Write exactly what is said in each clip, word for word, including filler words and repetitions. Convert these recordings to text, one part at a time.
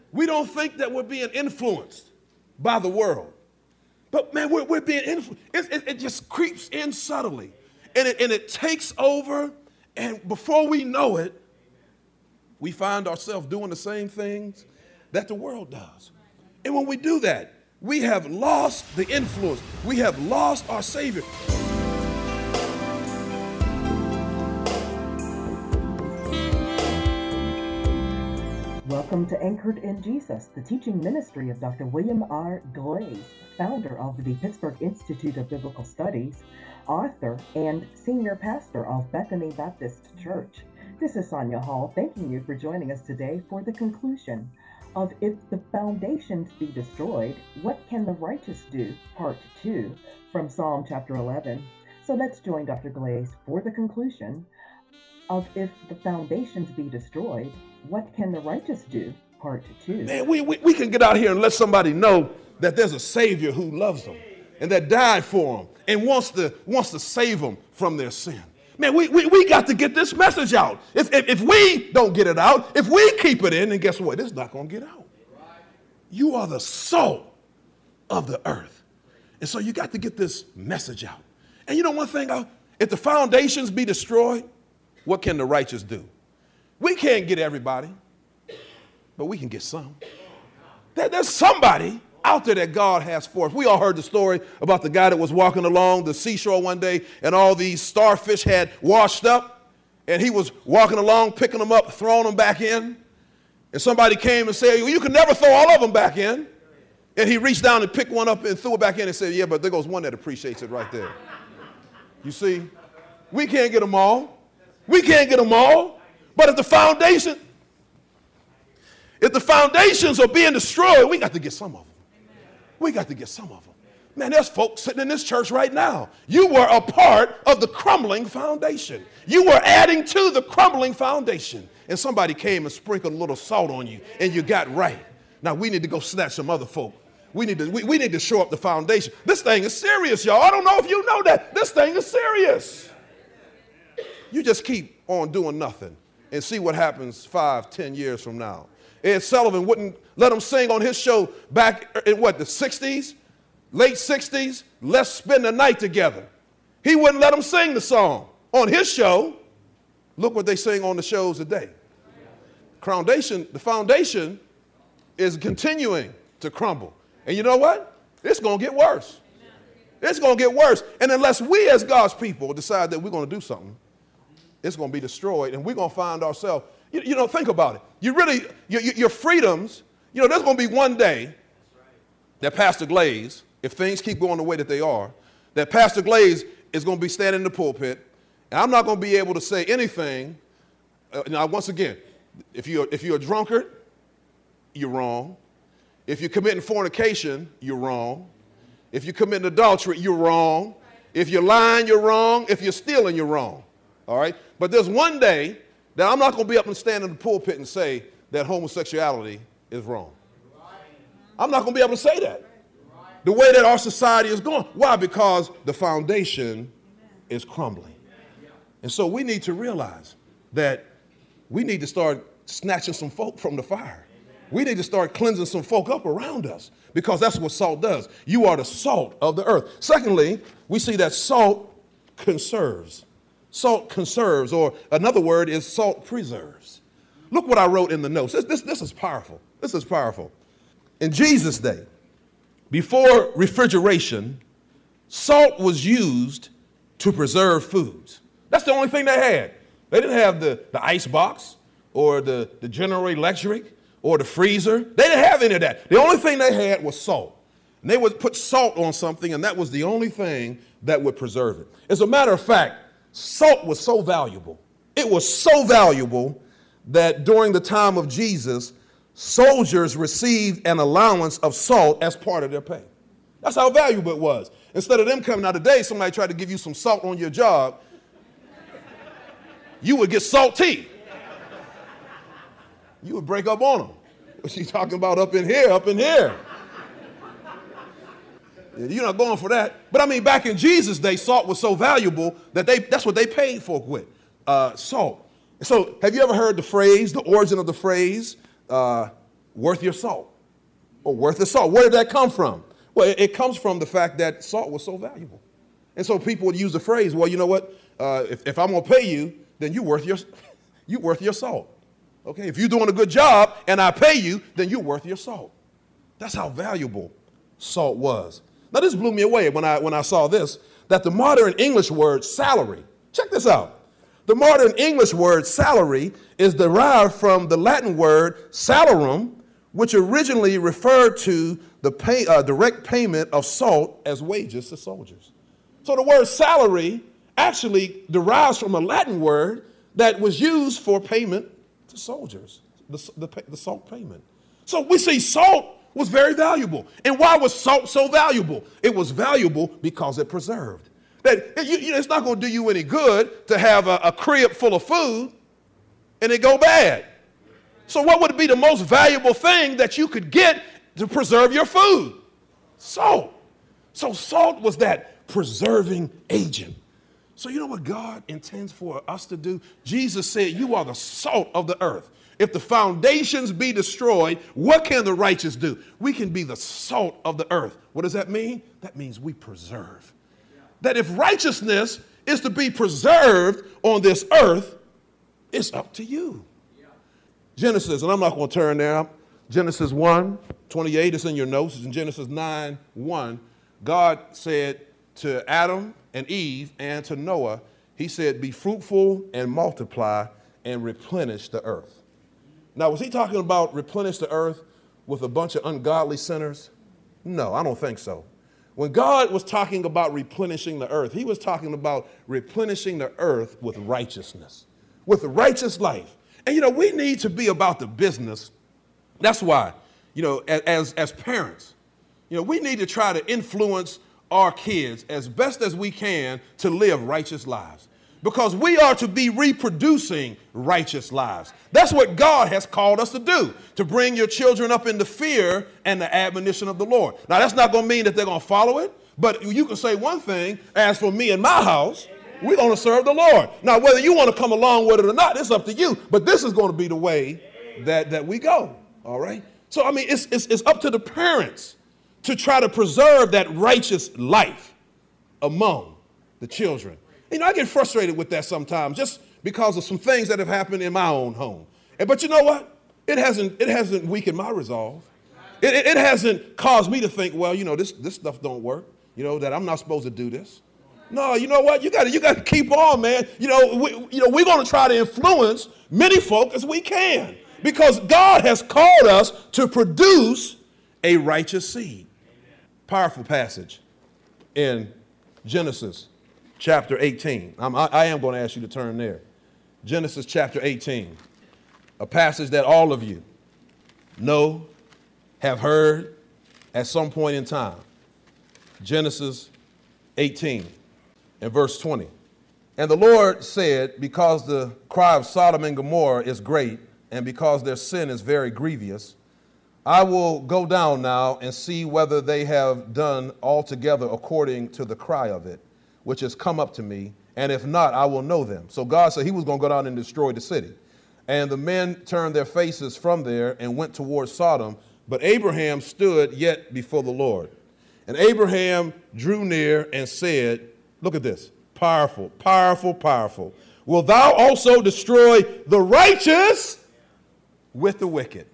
We don't think that we're being influenced by the world. But, man, we're, we're being influenced. It, it, it just creeps in subtly. And it, and it takes over. And before we know it, we find ourselves doing the same things that the world does. And when we do that, we have lost the influence. We have lost our Savior. Welcome to Anchored in Jesus, the teaching ministry of Doctor William R. Glaze, founder of the Pittsburgh Institute of Biblical Studies, author, and senior pastor of Bethany Baptist Church. This is Sonia Hall, thanking you for joining us today for the conclusion of If the Foundations Be Destroyed, What Can the Righteous Do? Part two from Psalm chapter eleven. So let's join Doctor Glaze for the conclusion of If the Foundations Be Destroyed, What Can the Righteous Do? Part two. Man, we, we, we can get out here and let somebody know that there's a Savior who loves them and that died for them and wants to, wants to save them from their sin. Man, we, we, we got to get this message out. If, if, if we don't get it out, if we keep it in, then guess what? It's not going to get out. You are the salt of the earth. And so you got to get this message out. And you know one thing, I, if the foundations be destroyed, what can the righteous do? We can't get everybody, but we can get some. There, there's somebody out there that God has for us. We all heard the story about the guy that was walking along the seashore one day and all these starfish had washed up and he was walking along, picking them up, throwing them back in. And somebody came and said, well, you can never throw all of them back in. And he reached down and picked one up and threw it back in and said, yeah, but there goes one that appreciates it right there. You see, we can't get them all. We can't get them all. But if the foundation, if the foundations are being destroyed, we got to get some of them. We got to get some of them. Man, there's folks sitting in this church right now. You were a part of the crumbling foundation. You were adding to the crumbling foundation. And somebody came and sprinkled a little salt on you, and you got right. Now, we need to go snatch some other folk. We need to, we, we need to shore up the foundation. This thing is serious, y'all. I don't know if you know that. This thing is serious. You just keep on doing nothing and see what happens five, ten years from now. Ed Sullivan wouldn't let him sing on his show back in what, the sixties, late sixties, let's spend the night together. He wouldn't let him sing the song on his show. Look what they sing on the shows today. Foundation, the foundation is continuing to crumble. And you know what? It's going to get worse. It's going to get worse. And unless we as God's people decide that we're going to do something, it's going to be destroyed. And we're going to find ourselves, you, you know, think about it. You really, your, your freedoms, you know, there's going to be one day that Pastor Glaze, if things keep going the way that they are, that Pastor Glaze is going to be standing in the pulpit, and I'm not going to be able to say anything. Uh, now, once again, if you're, if you're a drunkard, you're wrong. If you're committing fornication, you're wrong. If you're committing adultery, you're wrong. If you're lying, you're wrong. If you're stealing, you're wrong. All right? But there's one day that I'm not going to be up and stand in the pulpit and say that homosexuality is wrong. I'm not going to be able to say that. The way that our society is going. Why? Because the foundation is crumbling. And so we need to realize that we need to start snatching some folk from the fire. We need to start cleansing some folk up around us because that's what salt does. You are the salt of the earth. Secondly, we see that salt conserves. Salt conserves, or another word is salt preserves. Look what I wrote in the notes. This, this, this is powerful. This is powerful. In Jesus' day, before refrigeration, salt was used to preserve foods. That's the only thing they had. They didn't have the, the ice box or the, the General Electric or the freezer. They didn't have any of that. The only thing they had was salt. And they would put salt on something, and that was the only thing that would preserve it. As a matter of fact, salt was so valuable. It was so valuable that during the time of Jesus, soldiers received an allowance of salt as part of their pay. That's how valuable it was. Instead of them coming out today, somebody tried to give you some salt on your job, you would get salty. You would break up on them. What's she talking about up in here, up in here? You're not going for that. But I mean, back in Jesus' day, salt was so valuable that they that's what they paid folk with, uh, salt. So have you ever heard the phrase, the origin of the phrase, uh, worth your salt, or worth the salt. Where did that come from? Well, it, it comes from the fact that salt was so valuable. And so people would use the phrase, well, you know what, uh, if, if I'm going to pay you, then you worth your, you worth your salt. Okay, if you're doing a good job and I pay you, then you're worth your salt. That's how valuable salt was. Now, this blew me away when I, when I saw this, that the modern English word salary, check this out. The modern English word salary is derived from the Latin word salarum, which originally referred to the pay, uh, direct payment of salt as wages to soldiers. So the word salary actually derives from a Latin word that was used for payment to soldiers, the, the, the salt payment. So we see salt was very valuable. And why was salt so valuable? It was valuable because it preserved. That you, you know, it's not going to do you any good to have a, a crib full of food and it go bad. So what would be the most valuable thing that you could get to preserve your food? Salt. So salt was that preserving agent. So you know what God intends for us to do? Jesus said, you are the salt of the earth. If the foundations be destroyed, what can the righteous do? We can be the salt of the earth. What does that mean? That means we preserve. That if righteousness is to be preserved on this earth, it's up to you. Genesis, and I'm not going to turn there. Genesis one twenty-eight, it's in your notes. It's in Genesis nine one. God said to Adam and Eve and to Noah, he said, be fruitful and multiply and replenish the earth. Now, was he talking about replenish the earth with a bunch of ungodly sinners? No, I don't think so. When God was talking about replenishing the earth, he was talking about replenishing the earth with righteousness, with a righteous life. And, you know, we need to be about the business. That's why, you know, as, as parents, you know, we need to try to influence our kids as best as we can to live righteous lives, because we are to be reproducing righteous lives. That's what God has called us to do, to bring your children up in the fear and the admonition of the Lord. Now, that's not going to mean that they're going to follow it, but you can say one thing, as for me and my house, we're going to serve the Lord. Now, whether you want to come along with it or not, it's up to you, but this is going to be the way that, that we go, all right? So, I mean, it's, it's, it's up to the parents to try to preserve that righteous life among the children. You know, I get frustrated with that sometimes just because of some things that have happened in my own home. And, but you know what? It hasn't, it hasn't weakened my resolve. It, it, it hasn't caused me to think, well, you know, this, this stuff don't work, you know, that I'm not supposed to do this. No, you know what? You got to you got to keep on, man. You know, we, you know, we're going to try to influence many folk as we can, because God has called us to produce a righteous seed. Powerful passage in Genesis chapter eighteen. I'm, I, I am going to ask you to turn there. Genesis chapter eighteen, a passage that all of you know, have heard at some point in time. Genesis eighteen and verse twenty. And the Lord said, because the cry of Sodom and Gomorrah is great, and because their sin is very grievous, I will go down now and see whether they have done altogether according to the cry of it, which has come up to me, and if not, I will know them. So God said he was going to go down and destroy the city. And the men turned their faces from there and went towards Sodom, but Abraham stood yet before the Lord. And Abraham drew near and said, look at this, powerful, powerful, powerful. Will thou also destroy the righteous with the wicked?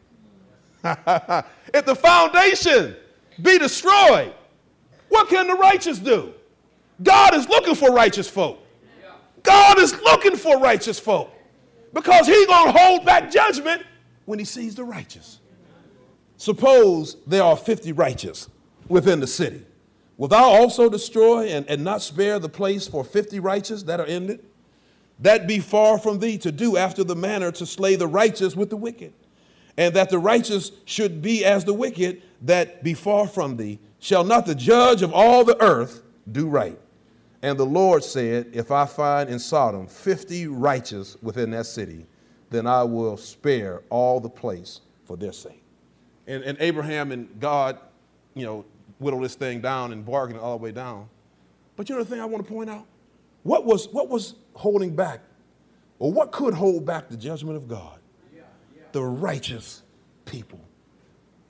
If the foundation be destroyed, what can the righteous do? God is looking for righteous folk. God is looking for righteous folk, because he's going to hold back judgment when he sees the righteous. Suppose there are fifty righteous within the city. Will thou also destroy and, and not spare the place for fifty righteous that are in it? That be far from thee to do after the manner to slay the righteous with the wicked. And that the righteous should be as the wicked, that be far from thee. Shall not the judge of all the earth do right? And the Lord said, if I find in Sodom fifty righteous within that city, then I will spare all the place for their sake. And, and Abraham and God, you know, whittle this thing down and bargain all the way down. But you know the thing I want to point out? What was, what was holding back, or what could hold back the judgment of God? The righteous people.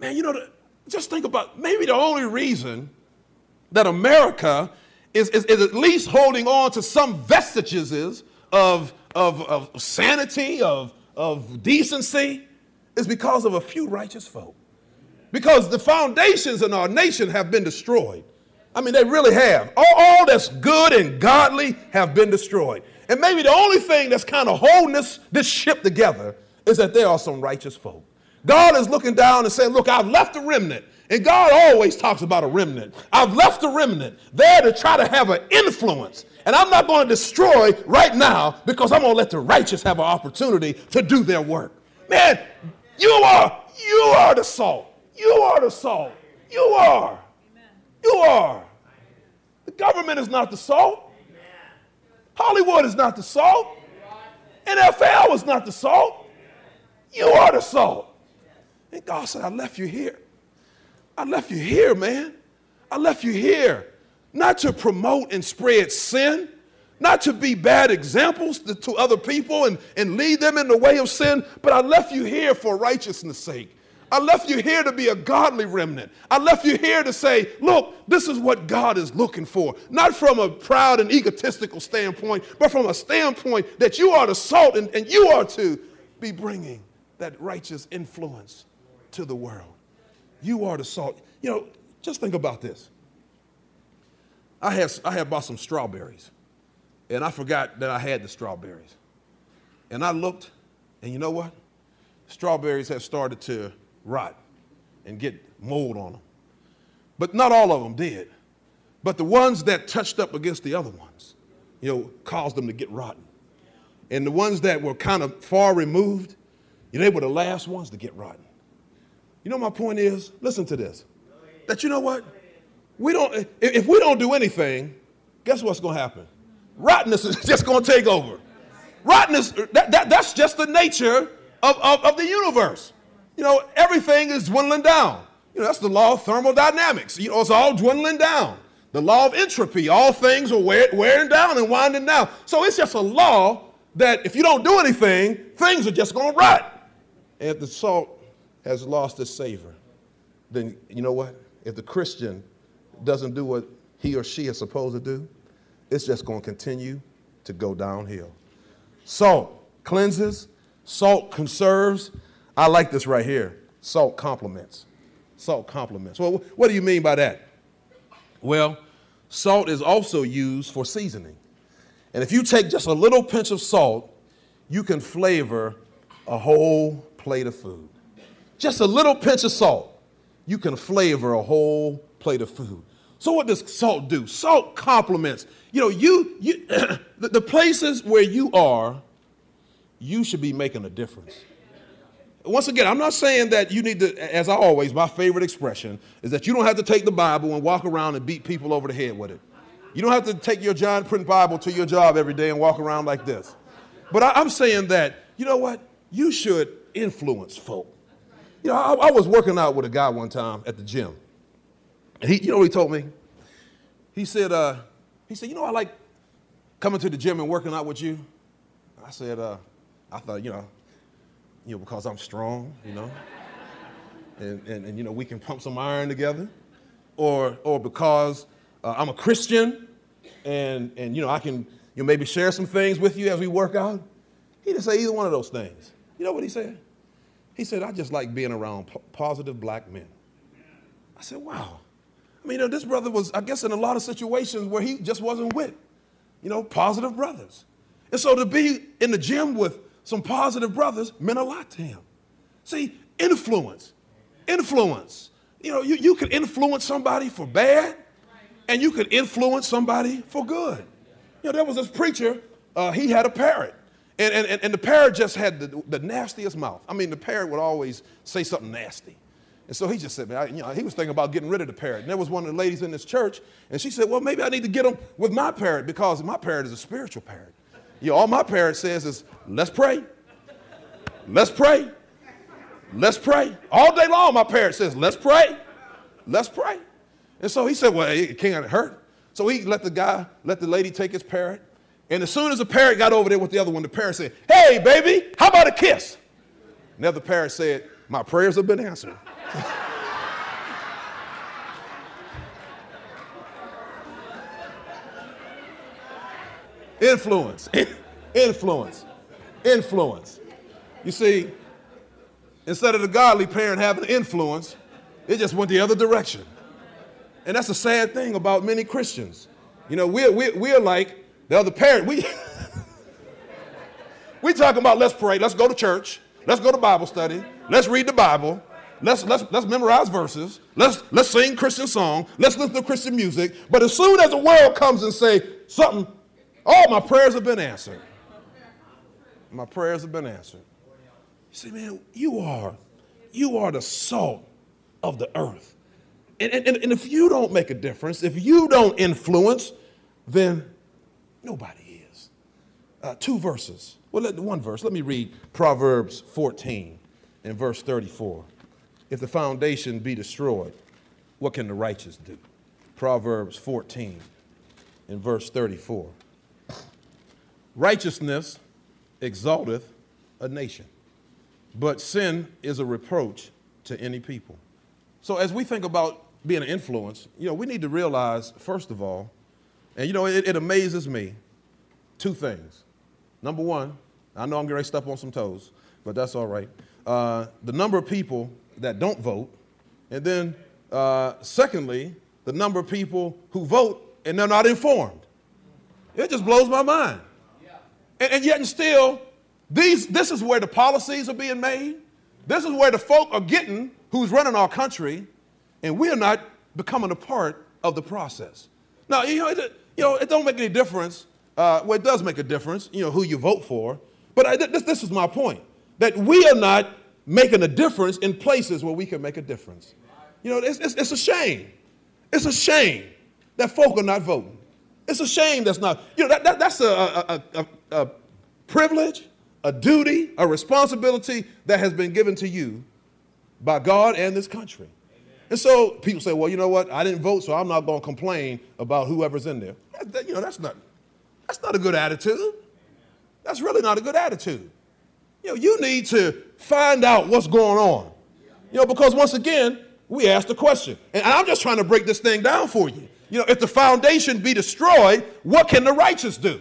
Man, you know, the, just think about maybe the only reason that America is, is, is at least holding on to some vestiges is of, of, of sanity, of, of decency, is because of a few righteous folk. Because the foundations in our nation have been destroyed. I mean, they really have. All, all that's good and godly have been destroyed. And maybe the only thing that's kind of holding this, this ship together is that there are some righteous folk. God is looking down and saying, look, I've left a remnant. And God always talks about a remnant. I've left a remnant there to try to have an influence. And I'm not going to destroy right now because I'm going to let the righteous have an opportunity to do their work. Man, you are, you are the salt. You are the salt. You are. You are. The government is not the salt. Hollywood is not the salt. N F L is not the salt. You are the salt. And God said, I left you here. I left you here, man. I left you here not to promote and spread sin, not to be bad examples to, to other people and, and lead them in the way of sin, but I left you here for righteousness' sake. I left you here to be a godly remnant. I left you here to say, look, this is what God is looking for. Not from a proud and egotistical standpoint, but from a standpoint that you are the salt and, and you are to be bringing that righteous influence to the world. You are the salt. You know, just think about this. I had, I had bought some strawberries, and I forgot that I had the strawberries. And I looked, and you know what? Strawberries have started to rot and get mold on them. But not all of them did. But the ones that touched up against the other ones, you know, caused them to get rotten. And the ones that were kind of far removed, you know, they were the last ones to get rotten. You know, my point is, listen to this, that you know what? We don't, if we don't do anything, guess what's going to happen? Rottenness is just going to take over. Rottenness, that, that, that's just the nature of, of, of the universe. You know, everything is dwindling down. You know, that's the law of thermodynamics. You know, it's all dwindling down. The law of entropy, all things are wear, wearing down and winding down. So it's just a law that if you don't do anything, things are just going to rot. And if the salt has lost its savor, then you know what? If the Christian doesn't do what he or she is supposed to do, it's just going to continue to go downhill. Salt cleanses, salt conserves. I like this right here. Salt complements. Salt complements. Well, what do you mean by that? Well, salt is also used for seasoning. And if you take just a little pinch of salt, you can flavor a whole plate of food. Just a little pinch of salt, you can flavor a whole plate of food. So what does salt do? Salt complements. You know, you, you the, the places where you are, you should be making a difference. Once again, I'm not saying that you need to, as I always, my favorite expression is that you don't have to take the Bible and walk around and beat people over the head with it. You don't have to take your giant print Bible to your job every day and walk around like this. But I, I'm saying that, you know what? You should influence folk. You know, I, I was working out with a guy one time at the gym. And he, you know what he told me? He said, uh, he said, you know, I like coming to the gym and working out with you. I said, uh, I thought, you know, you know, because I'm strong, you know, and, and, and you know, we can pump some iron together, or or because uh, I'm a Christian, and and you know, I can you know, maybe share some things with you as we work out. He didn't say either one of those things. You know what he said? He said, I just like being around p- positive black men. I said, wow. I mean, you know, this brother was, I guess, in a lot of situations where he just wasn't with, you know, positive brothers. And so to be in the gym with some positive brothers meant a lot to him. See, influence, influence. You know, you, you could influence somebody for bad, and you could influence somebody for good. You know, there was this preacher, uh, he had a parrot, and, and, and the parrot just had the, the nastiest mouth. I mean, the parrot would always say something nasty. And so he just said, man, I, you know, he was thinking about getting rid of the parrot. And there was one of the ladies in this church, and she said, well, maybe I need to get him with my parrot because my parrot is a spiritual parrot. You know, all my parrot says is, let's pray. Let's pray. Let's pray. All day long, my parrot says, let's pray. Let's pray. And so he said, well, it can't hurt. So he let the guy, let the lady take his parrot. And as soon as the parrot got over there with the other one, the parrot said, hey, baby, how about a kiss? And the other parrot said, my prayers have been answered. Influence. Influence. Influence. You see, instead of the godly parent having influence, it just went the other direction. And that's a sad thing about many Christians. You know, we're, we're, we're like the other parent. We, we talking about let's pray, let's go to church, let's go to Bible study, let's read the Bible, let's, let's, let's memorize verses, let's, let's sing Christian song, let's listen to Christian music. But as soon as the world comes and say something, oh, my prayers have been answered. My prayers have been answered. You see, man, you are, you are the salt of the earth. And, and, and if you don't make a difference, if you don't influence, then nobody is. Uh, two verses. Well, let, one verse. Let me read Proverbs fourteen and verse thirty-four. If the foundation be destroyed, what can the righteous do? Proverbs fourteen and verse thirty-four. Righteousness exalteth a nation, but sin is a reproach to any people. So as we think about being an influence, you know, we need to realize, first of all, and you know, it, it amazes me, two things. Number one, I know I'm getting ready to step on some toes, but that's all right. Uh, the number of people that don't vote, and then uh, secondly, the number of people who vote and they're not informed. It just blows my mind. And, and yet and still, these, this is where the policies are being made. This is where the folk are getting who's running our country, and we're not becoming a part of the process. Now, you know, it, you know, it don't make any difference. Uh, well, it does make a difference, you know, who you vote for. But I, this, this is my point, that we are not making a difference in places where we can make a difference. You know, it's, it's, it's a shame. It's a shame that folk are not voting. It's a shame that's not, you know, that, that, that's a, a, a, a privilege, a duty, a responsibility that has been given to you by God and this country. Amen. And so people say, well, you know what? I didn't vote, so I'm not going to complain about whoever's in there. That, that, you know, that's not, that's not a good attitude. That's really not a good attitude. You know, you need to find out what's going on. You know, because once again, we asked the question. And I'm just trying to break this thing down for you. You know, if the foundation be destroyed, what can the righteous do?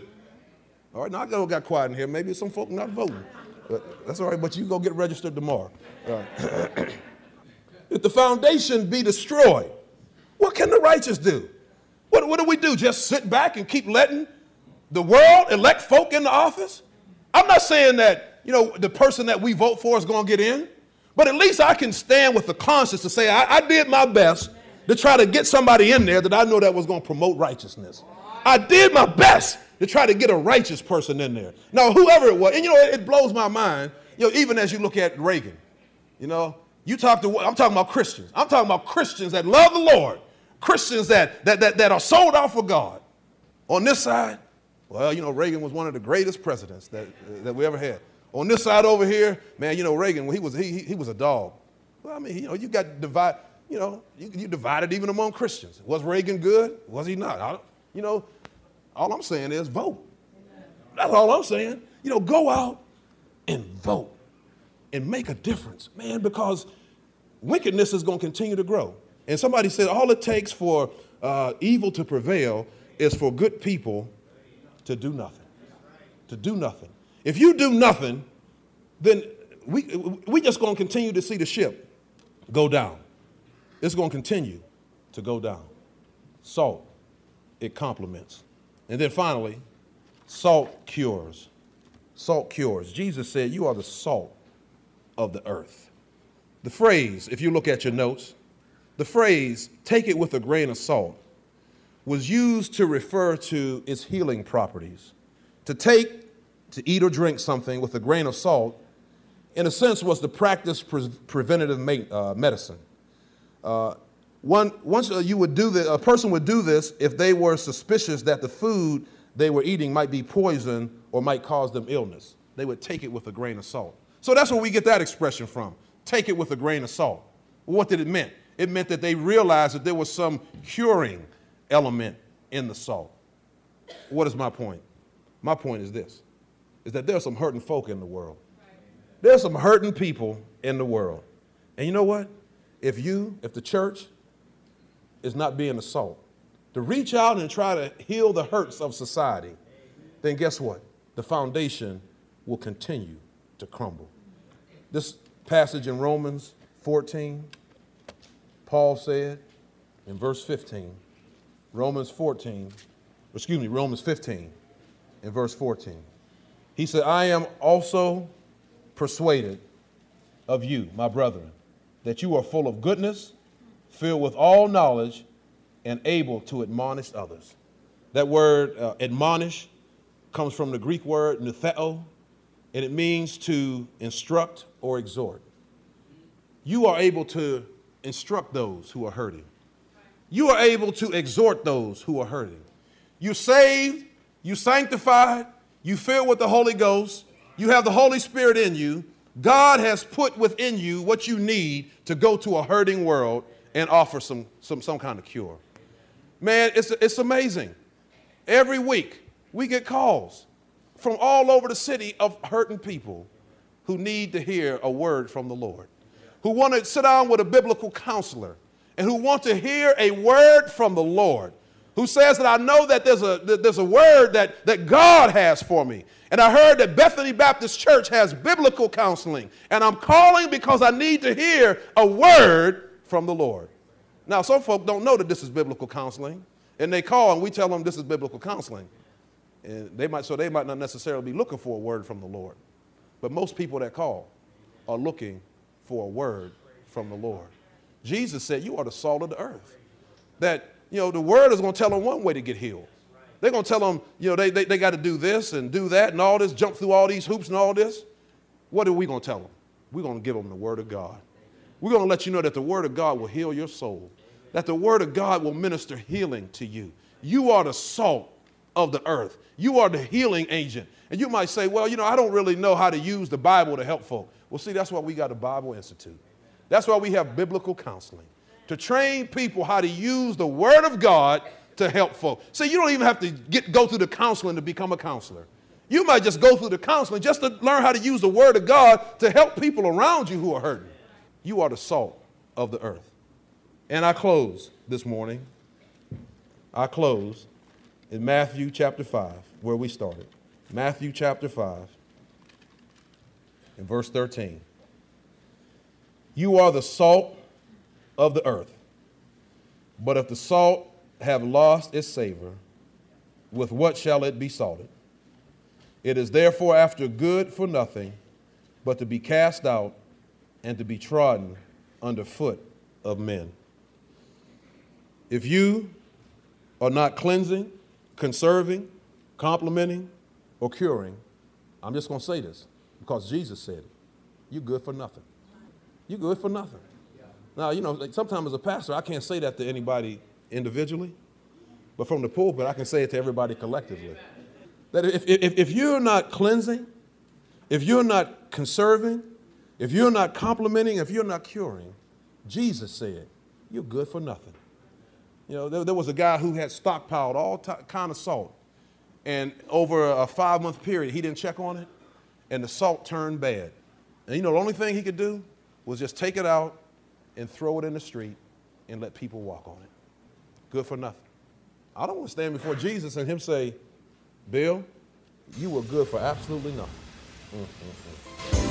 All right, now I got quiet in here. Maybe some folk not voting. But that's all right, but you go get registered tomorrow. All right. If the foundation be destroyed, what can the righteous do? What, what do we do? Just sit back and keep letting the world elect folk into office? I'm not saying that, you know, the person that we vote for is going to get in, but at least I can stand with the conscience to say I, I did my best to try to get somebody in there that I know that was going to promote righteousness. I did my best to try to get a righteous person in there. Now, whoever it was, and you know, it, it blows my mind, you know, even as you look at Reagan, you know, you talk to, I'm talking about Christians. I'm talking about Christians that love the Lord, Christians that, that, that, that are sold out for God. On this side, well, you know, Reagan was one of the greatest presidents that, that we ever had. On this side over here, man, you know, Reagan, he was, he, he was a dog. Well, I mean, you know, you got divide, you know, you, you divided even among Christians. Was Reagan good? Was he not? I, you know, all I'm saying is vote. That's all I'm saying. You know, go out and vote and make a difference, man, because wickedness is going to continue to grow. And somebody said all it takes for uh, evil to prevail is for good people to do nothing, to do nothing. If you do nothing, then we we just going to continue to see the ship go down. It's going to continue to go down. Salt, it complements. And then finally, salt cures. Salt cures. Jesus said, you are the salt of the earth. The phrase, if you look at your notes, the phrase, take it with a grain of salt, was used to refer to its healing properties. To take, to eat or drink something with a grain of salt, in a sense, was the practice pre- preventative ma- uh, medicine. Uh, one, once uh, you would do this, a person would do this if they were suspicious that the food they were eating might be poison or might cause them illness. They would take it with a grain of salt. So that's where we get that expression from. Take it with a grain of salt. What did it mean? It meant that they realized that there was some curing element in the salt. What is my point? My point is this, is that there are some hurting folk in the world. There are some hurting people in the world. And you know what? If you, if the church is not being the salt, to reach out and try to heal the hurts of society, then guess what? The foundation will continue to crumble. This passage in Romans fourteen, Paul said in verse fifteen, Romans fourteen, excuse me, Romans fifteen in verse fourteen. He said, I am also persuaded of you, my brethren, that you are full of goodness, filled with all knowledge, and able to admonish others. That word uh, admonish comes from the Greek word nutheo, and it means to instruct or exhort. You are able to instruct those who are hurting. You are able to exhort those who are hurting. You're saved, you sanctified, you filled with the Holy Ghost, you have the Holy Spirit in you. God has put within you what you need to go to a hurting world and offer some, some, some kind of cure. Man, it's, it's amazing. Every week we get calls from all over the city of hurting people who need to hear a word from the Lord, who want to sit down with a biblical counselor and who want to hear a word from the Lord, who says that I know that there's a, that there's a word that, that God has for me. And I heard that Bethany Baptist Church has biblical counseling. And I'm calling because I need to hear a word from the Lord. Now, some folk don't know that this is biblical counseling. And they call and we tell them this is biblical counseling. And they might, so they might not necessarily be looking for a word from the Lord. But most people that call are looking for a word from the Lord. Jesus said, you are the salt of the earth. That, you know, the word is going to tell them one way to get healed. They're going to tell them, you know, they, they, they got to do this and do that and all this, jump through all these hoops and all this. What are we going to tell them? We're going to give them the word of God. We're going to let you know that the word of God will heal your soul, that the word of God will minister healing to you. You are the salt of the earth. You are the healing agent. And you might say, well, you know, I don't really know how to use the Bible to help folk. Well, see, that's why we got a Bible Institute. That's why we have biblical counseling, to train people how to use the word of God to help folk. See, you don't even have to get, go through the counseling to become a counselor. You might just go through the counseling just to learn how to use the word of God to help people around you who are hurting. You are the salt of the earth. And I close this morning, I close in Matthew chapter five, where we started. Matthew chapter five, in verse thirteen. You are the salt of the earth. But if the salt have lost its savor, with what shall it be salted? It is therefore after good for nothing, but to be cast out and to be trodden under foot of men. If you are not cleansing, conserving, complimenting, or curing, I'm just going to say this because Jesus said it. You're good for nothing. You're good for nothing. Now, you know, like sometimes as a pastor, I can't say that to anybody individually, but from the pulpit, I can say it to everybody collectively. That if, if, if you're not cleansing, if you're not conserving, if you're not complimenting, if you're not curing, Jesus said, you're good for nothing. You know, there, there was a guy who had stockpiled all t- kind of salt, and over a five-month period, he didn't check on it, and the salt turned bad. And you know, the only thing he could do was just take it out and throw it in the street and let people walk on it. Good for nothing. I don't want to stand before Jesus and him say, Bill, you were good for absolutely nothing. Mm-hmm.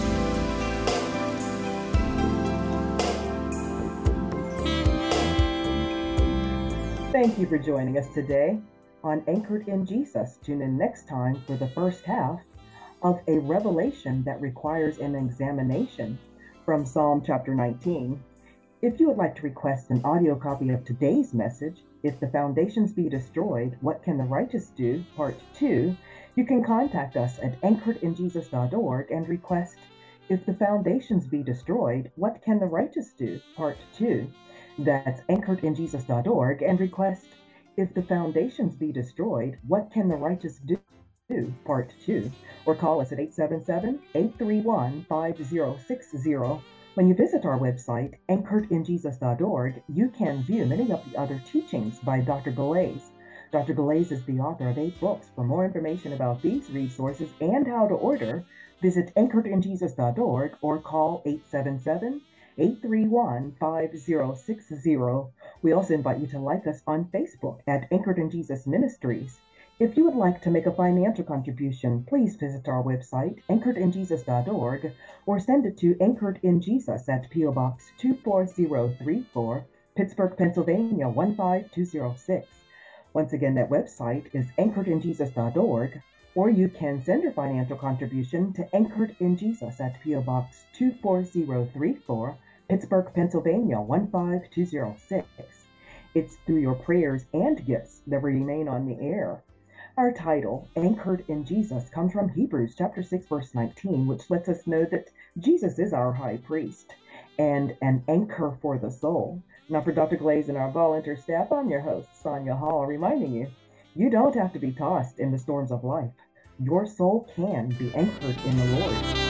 Thank you for joining us today on Anchored in Jesus. Tune in next time for the first half of a revelation that requires an examination from Psalm chapter nineteen. If you would like to request an audio copy of today's message, If the Foundations Be Destroyed, What Can the Righteous Do? Part two, you can contact us at anchored in jesus dot org and request If the Foundations Be Destroyed, What Can the Righteous Do? Part two. That's anchored in jesus dot org and request If the Foundations Be Destroyed, What Can the Righteous Do? Part two. Or call us at eight seven seven, eight three one, five zero six zero. When you visit our website, anchored in jesus dot org, you can view many of the other teachings by Doctor Galais. Doctor Galais is the author of eight books. For more information about these resources and how to order, visit anchored in jesus dot org or call eight seven seven, eight three one, five zero six zero. We also invite you to like us on Facebook at Anchored in Jesus Ministries. If you would like to make a financial contribution, please visit our website, anchored in jesus dot org, or send it to Anchored in Jesus at P O Box two four zero three four, Pittsburgh, Pennsylvania one five two zero six. Once again, that website is anchored in jesus dot org, or you can send your financial contribution to Anchored in Jesus at P O Box two four zero three four, Pittsburgh, Pennsylvania one five two zero six. It's through your prayers and gifts that we remain on the air. Our title, Anchored in Jesus, comes from Hebrews chapter six, verse nineteen, which lets us know that Jesus is our high priest and an anchor for the soul. Now, for Doctor Glaze and our volunteer staff, I'm your host, Sonia Hall, reminding you, you don't have to be tossed in the storms of life. Your soul can be anchored in the Lord.